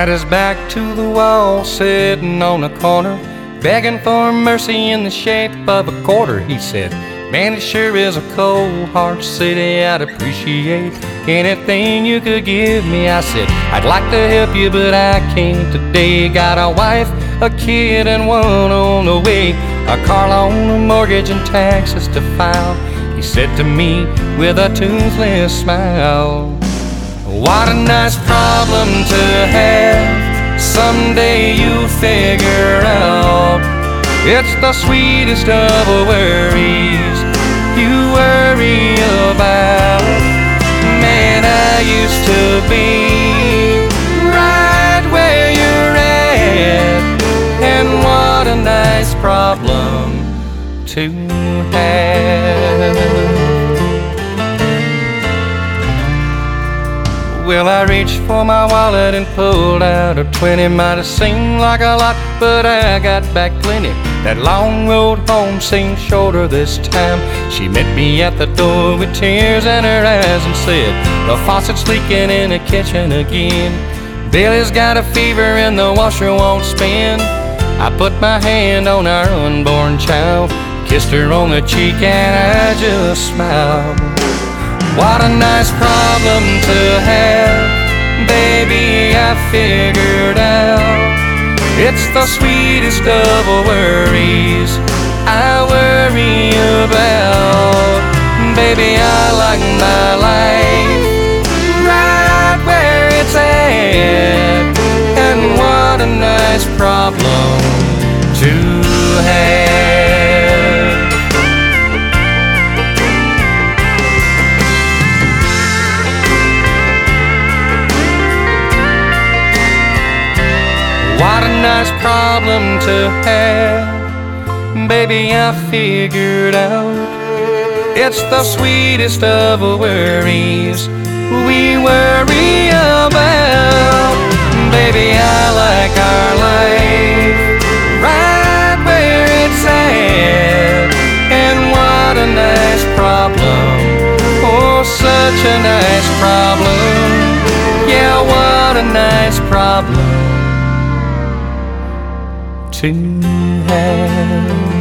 his back to the wall, sitting on a corner, begging for mercy in the shape of a quarter. He said, "Man, it sure is a cold, hard city. I'd appreciate anything you could give me." I said, "I'd like to help you, but I can't today. Got a wife, a kid, and one on the way. A car loan, a mortgage, and taxes to file." He said to me with a toothless smile, "What a nice problem to have. Someday you'll figure out. It's the sweetest of worries you worry about. Man, I used to be right where you're at, and what a nice problem to have." Well, I reached for my wallet and pulled out a 20. Might have seemed like a lot, but I got back plenty. That long road home seemed shorter this time. She met me at the door with tears in her eyes and said, "The faucet's leaking in the kitchen again. Billy's got a fever and the washer won't spin." I put my hand on our unborn child, kissed her on the cheek, and I just smiled. What a nice problem to have, baby, I figured out. It's the sweetest of worries I worry about. Baby, I like my life right where it's at, and what a nice problem to have. What a nice problem to have, baby, I figured out. It's the sweetest of worries we worry about. Baby, I like our life right where it's at, and what a nice problem. Oh, such a nice problem. Yeah, what a nice problem to have.